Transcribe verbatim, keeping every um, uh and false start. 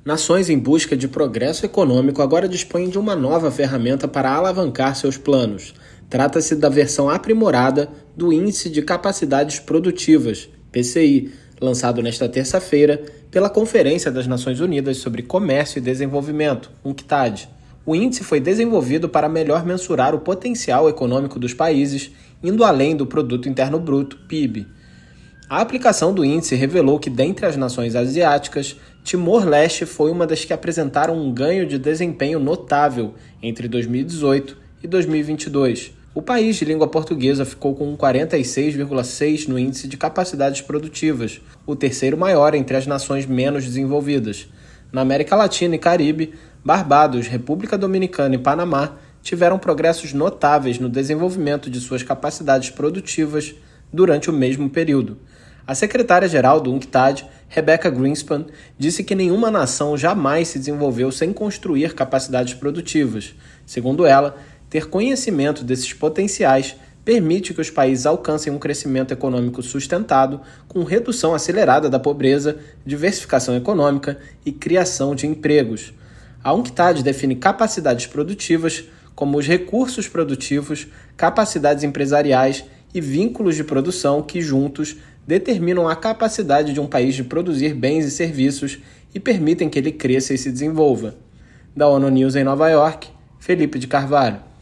Nações em busca de progresso econômico agora dispõem de uma nova ferramenta para alavancar seus planos. Trata-se da versão aprimorada do Índice de Capacidades Produtivas, P C I, lançado nesta terça-feira pela Conferência das Nações Unidas sobre Comércio e Desenvolvimento, UNCTAD. O índice foi desenvolvido para melhor mensurar o potencial econômico dos países, indo além do Produto Interno Bruto, P I B. A aplicação do índice revelou que, dentre as nações asiáticas, Timor-Leste foi uma das que apresentaram um ganho de desempenho notável entre dois mil e dezoito e dois mil e vinte e dois. O país de língua portuguesa ficou com quarenta e seis vírgula seis no índice de capacidades produtivas, o terceiro maior entre as nações menos desenvolvidas. Na América Latina e Caribe, Barbados, República Dominicana e Panamá tiveram progressos notáveis no desenvolvimento de suas capacidades produtivas durante o mesmo período. A secretária-geral do UNCTAD, Rebecca Greenspan, disse que nenhuma nação jamais se desenvolveu sem construir capacidades produtivas. Segundo ela, ter conhecimento desses potenciais permite que os países alcancem um crescimento econômico sustentado, com redução acelerada da pobreza, diversificação econômica e criação de empregos. A UNCTAD define capacidades produtivas como os recursos produtivos, capacidades empresariais e vínculos de produção que, juntos, determinam a capacidade de um país de produzir bens e serviços e permitem que ele cresça e se desenvolva. Da ONU News em Nova York, Felipe de Carvalho.